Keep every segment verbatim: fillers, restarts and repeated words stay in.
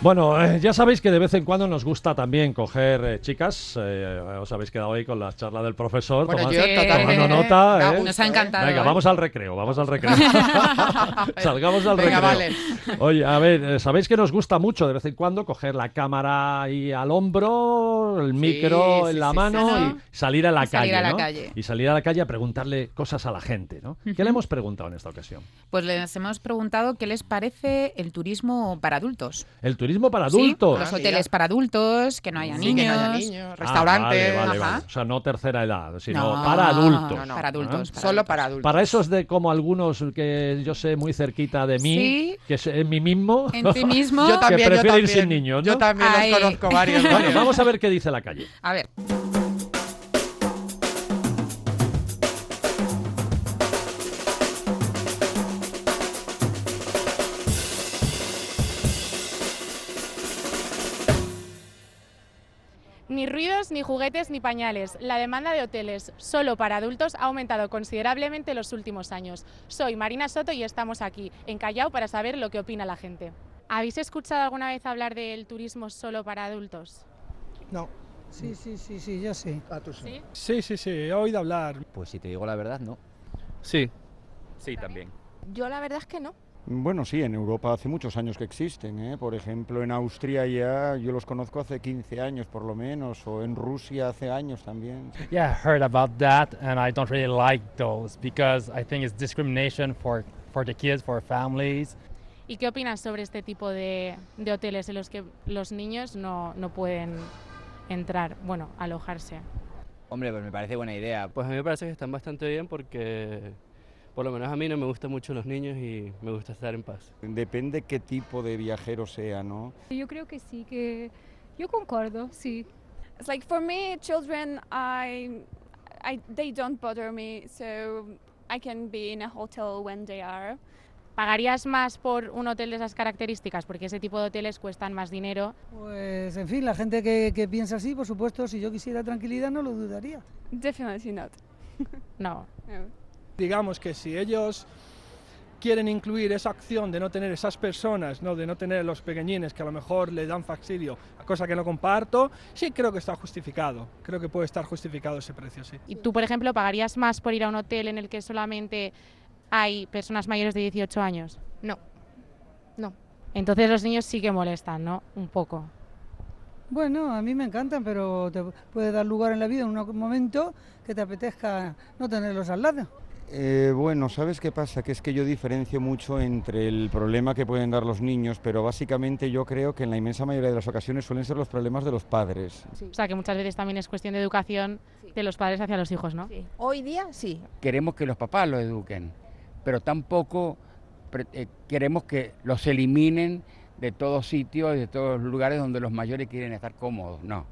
Bueno, eh, ya sabéis que de vez en cuando nos gusta también coger eh, chicas. Eh, os habéis quedado ahí con la charla del profesor. Bueno, toma- yo Sí. totalmente. tomando nota. Da ¿eh? gusto, Nos ha ¿eh? encantado. Venga, ¿eh? vamos al recreo, vamos al recreo. Salgamos al Venga, recreo. vale. Oye, a ver, eh, sabéis que nos gusta mucho de vez en cuando coger la cámara ahí al hombro, el micro sí, en la sí, mano sí, sí. y salir a la Y salir calle, a la ¿no? calle. Y salir a la calle a preguntarle cosas a la gente, ¿no? ¿Qué le hemos preguntado en esta ocasión? Pues les hemos preguntado qué les parece el turismo para adultos. El turismo para Sí, adultos. los Ah, hoteles mira. para adultos, que no haya Sí, niños. que no haya niños, Ah, restaurantes. vale, vale, ajá. vale. O sea, no tercera edad, sino No, para adultos. no, no. Para adultos. Ah. para Solo adultos. para adultos. Para esos de como algunos que yo sé muy cerquita de mí, Sí. que es en mí mismo, En ti mismo. Yo también, yo prefiere ir también. sin niños, ¿no? Yo también Ahí. los conozco varios. Bueno, varios. vamos a ver qué dice la calle. A ver. Ni ruidos, ni juguetes, ni pañales. La demanda de hoteles solo para adultos ha aumentado considerablemente en los últimos años. Soy Marina Soto y estamos aquí, en Callao, para saber lo que opina la gente. ¿Habéis escuchado alguna vez hablar del turismo solo para adultos? No. Sí, sí, sí, sí, yo sí. ¿Sí? Sí, sí, sí, he oído hablar. Pues si te digo la verdad, no. Sí. Sí, también. Yo la verdad es que no. Bueno, sí, en Europa hace muchos años que existen, ¿eh? Por ejemplo, en Austria ya yo los conozco hace quince años por lo menos, o en Rusia hace años también. Yeah, I heard about that, and I don't really like those because I think it's discrimination for, for the kids, for families. ¿Y qué opinas sobre este tipo de, de hoteles en los que los niños no, no pueden entrar, bueno, alojarse? Hombre, pues me parece buena idea. Pues a mí me parece que están bastante bien porque por lo menos a mí no me gustan mucho los niños y me gusta estar en paz. Depende qué tipo de viajero sea, ¿no? Yo creo que sí, que yo concordo, sí. It's like for me, children, I, I, they don't bother me, so I can be in a hotel when they are. ¿Pagarías más por un hotel de esas características? Porque ese tipo de hoteles cuestan más dinero. Pues, en fin, la gente que, que piensa así, por supuesto, si yo quisiera tranquilidad no lo dudaría. Definitely not. No. No. Digamos que si ellos quieren incluir esa acción de no tener esas personas, no de no tener los pequeñines que a lo mejor le dan fastidio, cosa que no comparto, sí creo que está justificado. Creo que puede estar justificado ese precio, sí. ¿Y tú, por ejemplo, pagarías más por ir a un hotel en el que solamente hay personas mayores de dieciocho años? No, no. Entonces los niños sí que molestan, ¿no? Un poco. Bueno, a mí me encantan, pero te puede dar lugar en la vida en un momento que te apetezca no tenerlos al lado. Eh, bueno, ¿sabes qué pasa? Que es que yo diferencio mucho entre el problema que pueden dar los niños, pero básicamente yo creo que en la inmensa mayoría de las ocasiones suelen ser los problemas de los padres. Sí. O sea, que muchas veces también es cuestión de educación de los padres hacia los hijos, ¿no? Sí. Hoy día sí. Queremos que los papás los eduquen, pero tampoco pre- eh, queremos que los eliminen de todos sitios y de todos los lugares donde los mayores quieren estar cómodos, no.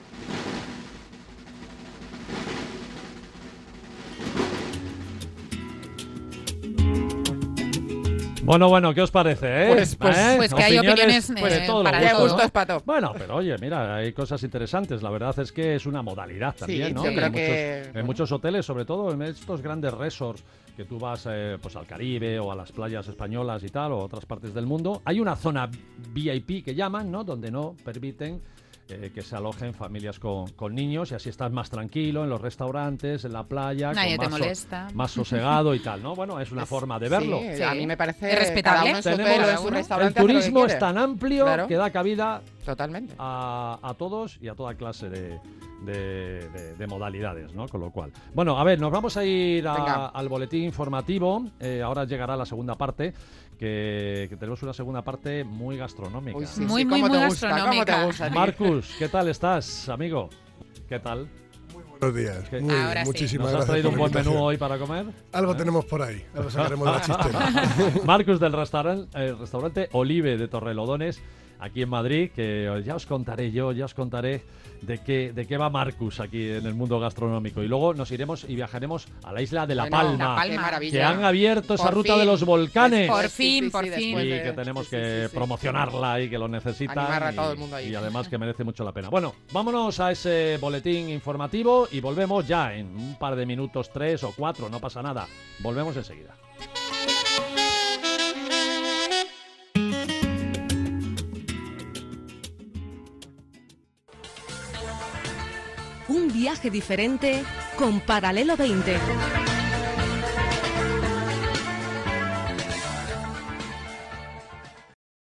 Bueno, bueno, ¿qué os parece, eh? Pues- pues- ¿Eh? pues que hay opiniones, de eh, todo lo para Qué gusto, gusto ¿no? es pato. Bueno, pero oye, mira, hay cosas interesantes. La verdad es que es una modalidad también, Sí, ¿no? yo creo en, que- muchos, en muchos hoteles, sobre todo en estos grandes resorts que tú vas eh, pues al Caribe o a las playas españolas y tal, o a otras partes del mundo, hay una zona V I P que llaman, ¿no? Donde no permiten eh, que se alojen familias con, con niños y así estás más tranquilo en los restaurantes, en la playa, Nadie con te más, so- molesta. más sosegado y tal, ¿no? Bueno, es una forma de verlo. Sí, Sí. a mí me parece Es respetable. cada uno en su Tenemos- hotel o en su el el restaurante hace lo que turismo es quiere. tan amplio Claro. que da cabida Totalmente. a, a todos y a toda clase de, de- de- de modalidades, ¿no? Con lo cual. Bueno, a ver, nos vamos a ir a- Venga. al boletín informativo. Eh, ahora llegará la segunda parte, que, que tenemos una segunda parte muy gastronómica. Uy, sí, Muy, sí, muy, ¿cómo muy te gusta? ¿Cómo te gastronómica. gusta? tío? Marcus, ¿qué tal estás, amigo? ¿Qué tal? Buenos días. ¿Qué- Muy, Ahora sí. muchísimas ¿Nos has gracias traído un por la buen menú invitación. hoy para comer? Algo ¿Eh? tenemos por ahí, algo sacaremos de la chistera. Marcus del restauran- eh, restaurante Olive de Torrelodones, aquí en Madrid, que ya os contaré yo, ya os contaré de qué, de qué va Marcus aquí en el mundo gastronómico. Y luego nos iremos y viajaremos a la isla de La Bueno, Palma, La Palma. Qué maravilla. que han abierto esa Por ruta fin. de los volcanes. Por Sí, sí, fin, sí, por sí, fin. después Y de- que tenemos sí, que sí, sí. promocionarla y que lo necesitan. Animar a y- todo el mundo ahí. Y además que merece mucho la pena. Bueno, vámonos a ese boletín informativo y volvemos ya en un par de minutos, tres o cuatro, no pasa nada. Volvemos enseguida. Un viaje diferente con Paralelo veinte.